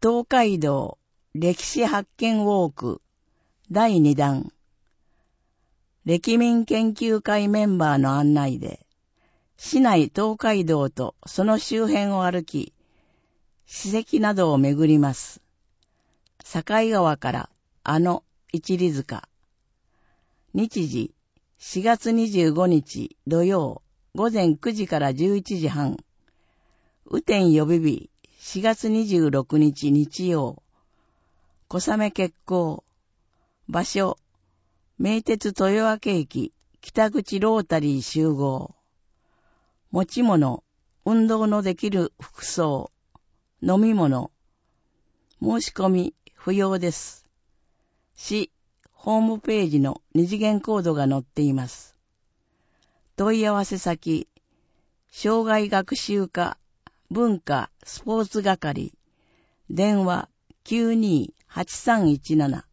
東海道歴史発見ウォーク第2弾。歴民研究会メンバーの案内で、市内東海道とその周辺を歩き、史跡などを巡ります。境川から一里塚。日時4月25日土曜午前9時から11時半。雨天予備日4月26日日曜。小雨決行。場所、名鉄豊明駅北口ロータリー集合。持ち物、運動のできる服装、飲み物。申し込み不要です。市ホームページの二次元コードが載っています。問い合わせ先、障害学習課文化スポーツ係、電話 928317